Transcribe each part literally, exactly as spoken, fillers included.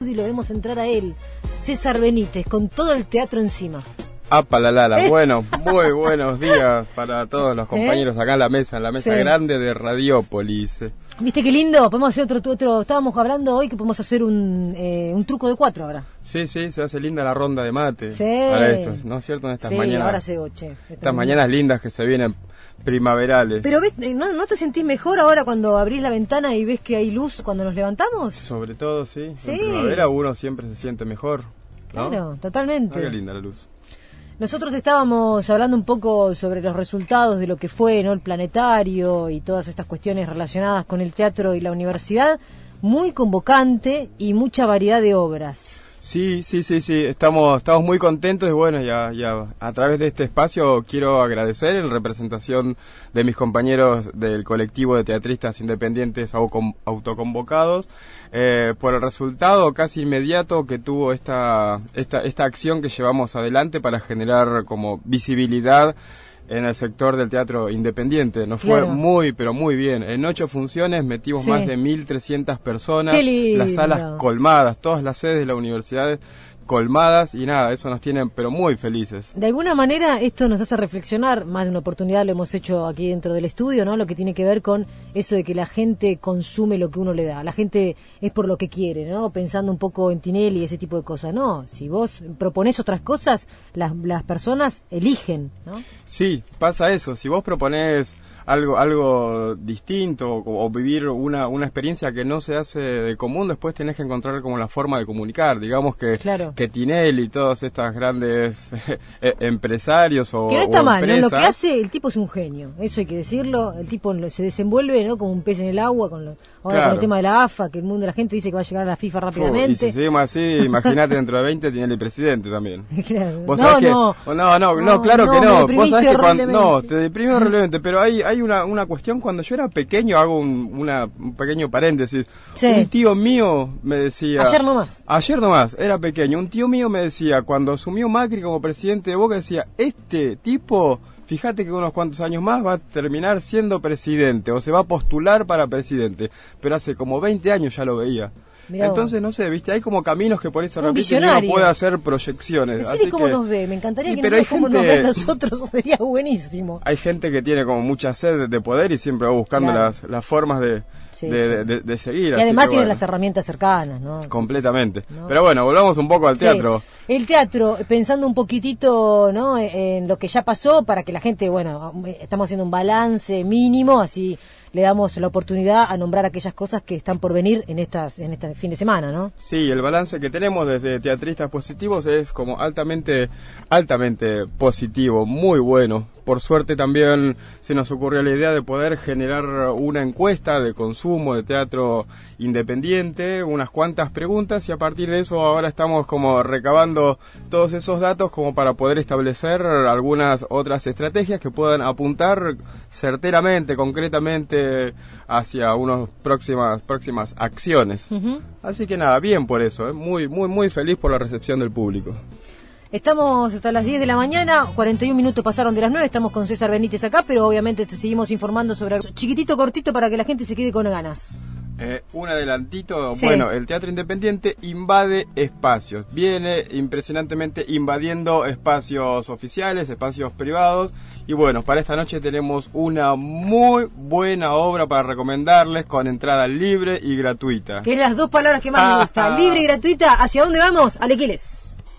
y lo vemos entrar a él, César Benítez, con todo el teatro encima. ¡Apa la lala! ¿Eh? Bueno, muy buenos días para todos los compañeros ¿Eh? acá en la mesa, en la mesa sí. grande de Radiópolis. ¿Viste qué lindo? Podemos hacer otro, otro, estábamos hablando hoy que podemos hacer un, eh, un truco de cuatro ahora. Sí, sí, se hace linda la ronda de mate. Sí. Para esto, ¿no es cierto? En estas sí, mañanas. ahora se goche. Estas mañanas lindas que se vienen primaverales. Pero ves, ¿no, ¿no te sentís mejor ahora cuando abrís la ventana y ves que hay luz cuando nos levantamos? Sobre todo, sí. Sí. En primavera uno siempre se siente mejor, ¿no? Claro, totalmente. Ah, qué linda la luz. Nosotros estábamos hablando un poco sobre los resultados de lo que fue, ¿no?, el planetario y todas estas cuestiones relacionadas con el teatro y la universidad. Muy convocante y mucha variedad de obras. Sí, sí, sí, sí, estamos estamos muy contentos y bueno, ya, ya a través de este espacio quiero agradecer en representación de mis compañeros del colectivo de teatristas independientes autoconvocados eh, por el resultado casi inmediato que tuvo esta, esta, esta acción que llevamos adelante para generar como visibilidad en el sector del teatro independiente. Nos claro. fue muy, pero muy bien. En ocho funciones metimos sí. más de mil trescientas personas, las salas colmadas, todas las sedes de la universidad colmadas y nada, eso nos tiene pero muy felices. De alguna manera esto nos hace reflexionar, más de una oportunidad lo hemos hecho aquí dentro del estudio, ¿no? Lo que tiene que ver con eso de que la gente consume lo que uno le da, la gente es por lo que quiere, ¿no? Pensando un poco en Tinelli y ese tipo de cosas, no, si vos proponés otras cosas, las, las personas eligen, ¿no? Sí, pasa eso, si vos proponés algo algo distinto o, o vivir una una experiencia que no se hace de común, después tenés que encontrar como la forma de comunicar, digamos que claro. que Tinelli y todos estos grandes eh, empresarios o que no está o mal, empresas, ¿no? Lo que hace el tipo es un genio, eso hay que decirlo, el tipo se desenvuelve, ¿no?, como un pez en el agua con lo, ahora claro. con el tema de la A F A, que el mundo de la gente dice que va a llegar a la FIFA rápidamente. Oh, y si seguimos así, imagínate dentro de veinte Tinelli presidente también. Claro. ¿Vos no, sabés no, que, no, no, no, no, claro no, que no. Vos sabés que cuando, no, te deprimí horriblemente, pero hay hay una una cuestión. Cuando yo era pequeño, hago un, una, un pequeño paréntesis, sí. un tío mío me decía... Ayer nomás. Ayer nomás, era pequeño, un tío mío me decía, cuando asumió Macri como presidente de Boca, decía, este tipo, fíjate que unos cuantos años más va a terminar siendo presidente, o se va a postular para presidente, pero hace como veinte años ya lo veía. Mirá Entonces, vos. no sé, viste, hay como caminos que por eso repiten y uno puede hacer proyecciones. Así cómo que... nos ve, me encantaría y, que pero nos vea gente... cómo nos ven nosotros, sería buenísimo. Hay gente que tiene como mucha sed de poder y siempre va buscando claro. las, las formas de, sí, de, sí. De, de, de seguir. Y además tiene bueno. las herramientas cercanas, ¿no? Completamente. ¿No? Pero bueno, volvamos un poco al teatro. Sí. El teatro, pensando un poquitito, ¿no?, en lo que ya pasó, para que la gente, bueno, estamos haciendo un balance mínimo, así le damos la oportunidad a nombrar aquellas cosas que están por venir en estas en este fin de semana, ¿no? Sí, el balance que tenemos desde Teatristas Positivos es como altamente altamente positivo, muy bueno. Por suerte también se nos ocurrió la idea de poder generar una encuesta de consumo de teatro independiente, unas cuantas preguntas y a partir de eso ahora estamos como recabando todos esos datos como para poder establecer algunas otras estrategias que puedan apuntar certeramente, concretamente hacia unas próximas próximas acciones. Uh-huh. Así que nada, bien por eso, ¿eh? muy muy muy feliz por la recepción del público. Estamos hasta las diez de la mañana, cuarenta y un minutos pasaron de las nueve, estamos con César Benítez acá, pero obviamente te seguimos informando sobre algo chiquitito, cortito, para que la gente se quede con ganas. Eh, un adelantito, sí. Bueno, el teatro independiente invade espacios, viene impresionantemente invadiendo espacios oficiales, espacios privados, y bueno, para esta noche tenemos una muy buena obra para recomendarles con entrada libre y gratuita. Que es las dos palabras que más ah, me gustan, ah. libre y gratuita. ¿Hacia dónde vamos? Alequiles.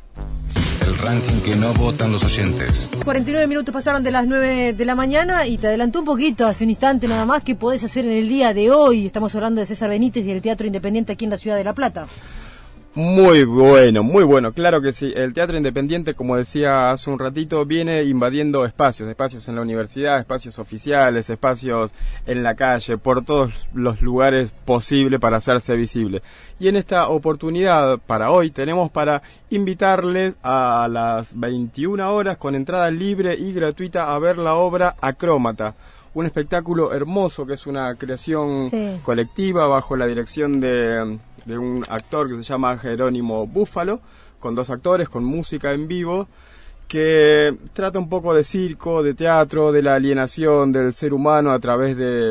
El ranking que no votan los oyentes. cuarenta y nueve minutos pasaron de las nueve de la mañana y te adelantó un poquito hace un instante nada más qué podés hacer en el día de hoy. Estamos hablando de César Benítez y el Teatro Independiente aquí en la ciudad de La Plata. Muy bueno, muy bueno, claro que sí. El teatro independiente, como decía hace un ratito, viene invadiendo espacios, espacios en la universidad, espacios oficiales, espacios en la calle, por todos los lugares posibles para hacerse visible. Y en esta oportunidad, para hoy, tenemos para invitarles a las veintiuna horas con entrada libre y gratuita a ver la obra Acrómata. Un espectáculo hermoso que es una creación sí. colectiva bajo la dirección de... de un actor que se llama Jerónimo Búfalo, con dos actores, con música en vivo, que trata un poco de circo, de teatro, de la alienación del ser humano a través de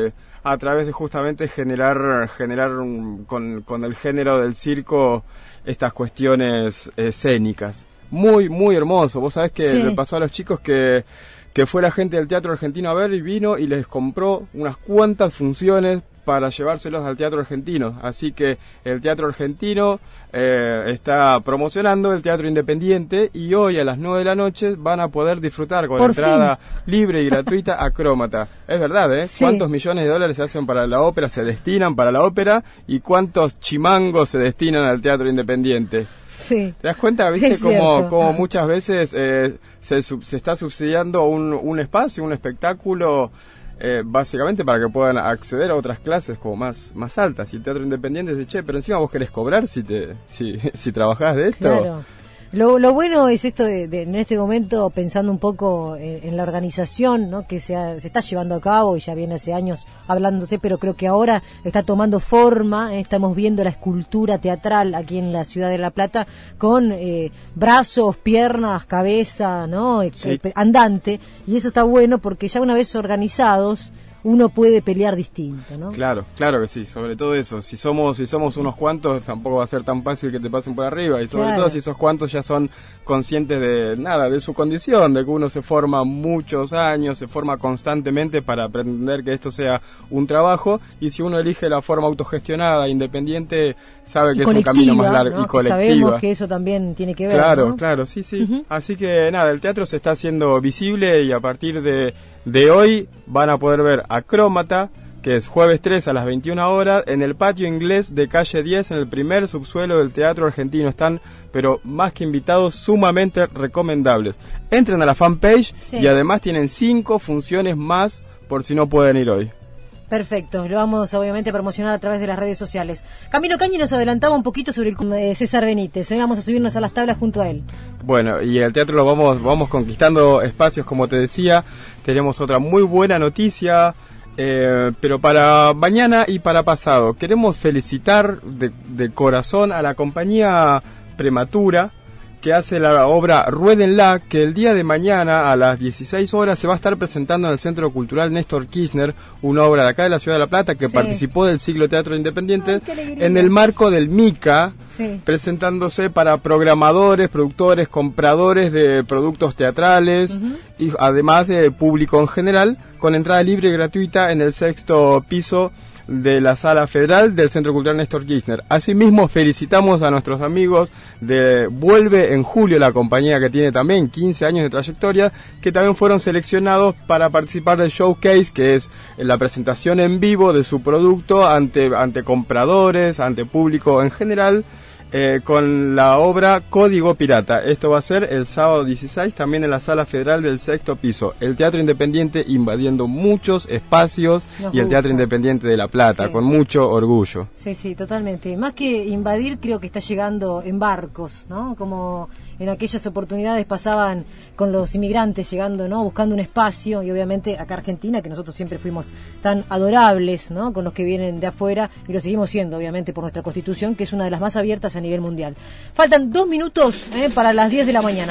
a través de justamente generar, generar con, con el género del circo estas cuestiones escénicas. Muy, muy hermoso. Vos sabés que sí. Le pasó a los chicos que, que fue la gente del Teatro Argentino a ver y vino y les compró unas cuantas funciones para llevárselos al Teatro Argentino. Así que el Teatro Argentino eh, está promocionando el Teatro Independiente y hoy a las nueve de la noche van a poder disfrutar con Por entrada fin. libre y gratuita a Crómata. Es verdad, ¿eh? Sí. ¿Cuántos millones de dólares se hacen para la ópera, se destinan para la ópera y cuántos chimangos se destinan al Teatro Independiente? Sí. ¿Te das cuenta, viste, Es como, cierto. como muchas veces eh, se, sub, se está subsidiando un, un espacio, un espectáculo, eh, básicamente para que puedan acceder a otras clases como más, más altas? Y el Teatro Independiente dice, che, pero encima vos querés cobrar si te si, si trabajás de esto. Claro. Lo, lo bueno es esto de, de en este momento pensando un poco en, en la organización, ¿no? Que se, ha, se está llevando a cabo y ya viene hace años hablándose, pero creo que ahora está tomando forma. ¿eh? Estamos viendo la escultura teatral aquí en la ciudad de La Plata con eh, brazos, piernas, cabeza, ¿no? Sí. Eh, andante, y eso está bueno porque ya una vez organizados uno puede pelear distinto, ¿no? Claro, claro que sí, sobre todo eso. Si somos si somos unos cuantos, tampoco va a ser tan fácil que te pasen por arriba. Y sobre Claro. todo si esos cuantos ya son conscientes de nada, de su condición, de que uno se forma muchos años, se forma constantemente para pretender que esto sea un trabajo. Y si uno elige la forma autogestionada, independiente, sabe que Y es un camino más largo, ¿no? y Que colectiva. sabemos que eso también tiene que ver, Claro, ¿no? claro, sí, sí. Uh-huh. Así que nada, el teatro se está haciendo visible y a partir de, de hoy van a poder ver a Crómata, que es jueves tres a las veintiuna horas, en el patio inglés de calle diez, en el primer subsuelo del Teatro Argentino. Están, pero más que invitados, sumamente recomendables. Entren a la fanpage Sí. y además tienen cinco funciones más por si no pueden ir hoy. Perfecto, lo vamos obviamente a promocionar a través de las redes sociales. Camilo Cañi nos adelantaba un poquito sobre el eh, César Benítez, ¿eh? Vamos a subirnos a las tablas junto a él. Bueno, y el teatro lo vamos, vamos conquistando espacios, como te decía. Tenemos otra muy buena noticia, eh, pero para mañana y para pasado. Queremos felicitar de, de corazón a la compañía Prematura, que hace la obra Ruédenla, que el día de mañana a las dieciséis horas se va a estar presentando en el Centro Cultural Néstor Kirchner, una obra de acá de la Ciudad de La Plata que Sí. participó del Siglo Teatro Independiente. Ay, qué alegría. En el marco del MICA, Sí. presentándose para programadores, productores, compradores de productos teatrales Uh-huh. y además de público en general, con entrada libre y gratuita en el sexto piso de la Sala Federal del Centro Cultural Néstor Kirchner. Asimismo, felicitamos a nuestros amigos de Vuelve en Julio, la compañía que tiene también quince años de trayectoria, que también fueron seleccionados para participar del Showcase, que es la presentación en vivo de su producto ante, ante compradores, ante público en general, eh, con la obra Código Pirata. Esto va a ser el sábado dieciséis, también en la Sala Federal del sexto piso. El Teatro Independiente invadiendo muchos espacios. Nos Y el Teatro gusta. Independiente de La Plata, Sí. con mucho orgullo. Sí, sí, totalmente. Más que invadir, creo que está llegando en barcos, ¿no? Como en aquellas oportunidades pasaban con los inmigrantes llegando, ¿no? Buscando un espacio, y obviamente acá Argentina, que nosotros siempre fuimos tan adorables, ¿no? Con los que vienen de afuera, y lo seguimos siendo, obviamente, por nuestra Constitución, que es una de las más abiertas a nivel mundial. Faltan dos minutos ¿eh? para las diez de la mañana.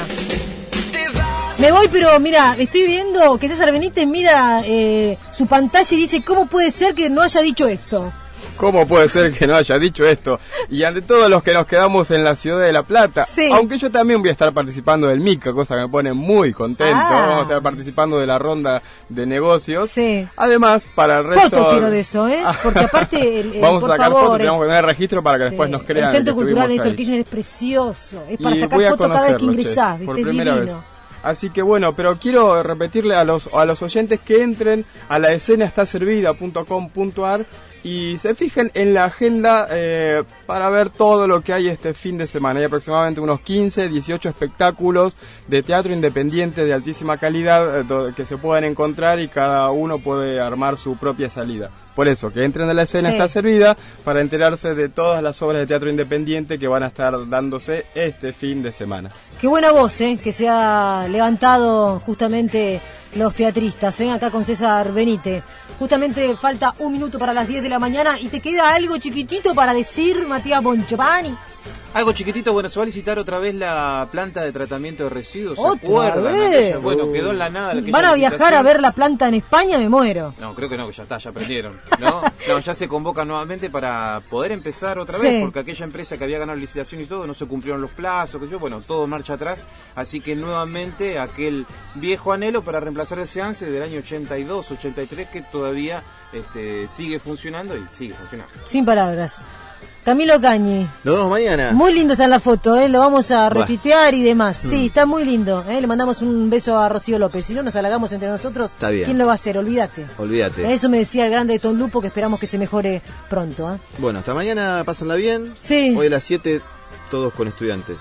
Me voy, pero mira, estoy viendo que César Benítez mira eh, su pantalla y dice, ¿cómo puede ser que no haya dicho esto? ¿Cómo puede ser que no haya dicho esto? Y ante todos los que nos quedamos en la ciudad de La Plata, Sí. aunque yo también voy a estar participando del MICA, cosa que me pone muy contento. Ah. Vamos a estar participando de la ronda de negocios. Sí. Además, para el resto... Foto quiero de eso, ¿eh? Porque aparte, el, el, Vamos por a sacar favor, fotos, eh, tenemos que tener registro para que sí, después nos crean. el Centro que Cultural estuvimos Néstor ahí. Kirchner es precioso. Es para Y sacar voy a fotos cada vez que conocerlo, ingresás, che, ¿viste? por Es primera divino. vez. Así que bueno, pero quiero repetirle a los a los oyentes que entren a la escena está servida punto com punto a r y se fijen en la agenda eh, para ver todo lo que hay este fin de semana. Hay aproximadamente unos quince, dieciocho espectáculos de teatro independiente de altísima calidad eh, que se pueden encontrar y cada uno puede armar su propia salida. Por eso, que entren a la escena Sí. está servida para enterarse de todas las obras de teatro independiente que van a estar dándose este fin de semana. Qué buena voz, ¿eh? Que se ha levantado justamente los teatristas, ¿eh? Acá con César Benítez. Justamente falta un minuto para las diez de la mañana y te queda algo chiquitito para decir, Matías Bonchopani. Algo chiquitito, bueno, se va a licitar otra vez la planta de tratamiento de residuos. ¿Se ¿Otra acuerdan? vez? Aquella, bueno, quedó en la nada. aquella ¿Van a viajar licitación. a ver la planta en España? Me muero. No, creo que no, que ya está, ya aprendieron. ¿No? No, ya se convoca nuevamente para poder empezar otra Sí. vez, porque aquella empresa que había ganado licitación y todo, no se cumplieron los plazos, que yo, bueno, todo marcha atrás. Así que nuevamente aquel viejo anhelo para reemplazar el SEANSE del año ochenta y dos, ochenta y tres, que todavía este, sigue funcionando y sigue funcionando. Sin palabras. Camilo Cañi. Nos vemos mañana. Muy lindo está en la foto, ¿eh? Lo vamos a Buah. retuitear y demás. Mm. Sí, está muy lindo. ¿eh? Le mandamos un beso a Rocío López. Si no nos halagamos entre nosotros, Está bien. ¿quién lo va a hacer? Olvídate. Olvídate. Eso me decía el grande de Tom Lupo, que esperamos que se mejore pronto. ¿eh? Bueno, hasta mañana, pásenla bien. Sí. Hoy a las siete, todos con estudiantes.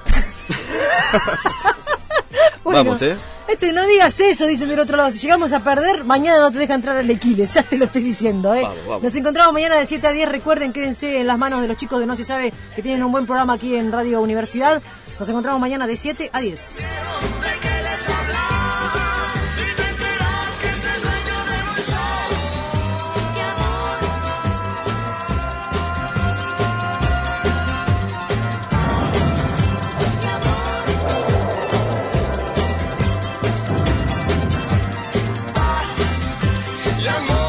Bueno, Vamos, ¿eh? Este, no digas eso, dicen del otro lado. Si llegamos a perder, mañana no te deja entrar al Equiles. Ya te lo estoy diciendo, ¿eh? Vamos, vamos. Nos encontramos mañana de siete a diez. Recuerden, quédense en las manos de los chicos de No Se Sabe, que tienen un buen programa aquí en Radio Universidad. Nos encontramos mañana de siete a diez. Y amor.